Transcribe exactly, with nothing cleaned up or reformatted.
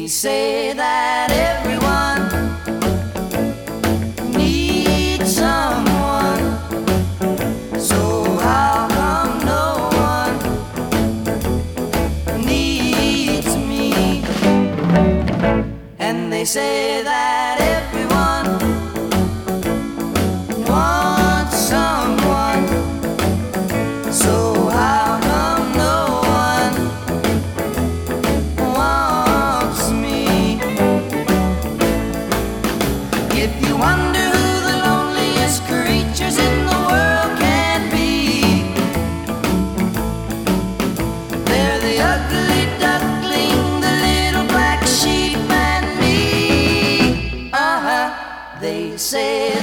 They say that everyone needs someone, so how come no one needs me? And they say that everyone wants someone, so how come no one wants me? If you wonder who the loneliest creatures in the world can be, they're the ugly duckling, the little black sheep, and me. Uh-huh, they say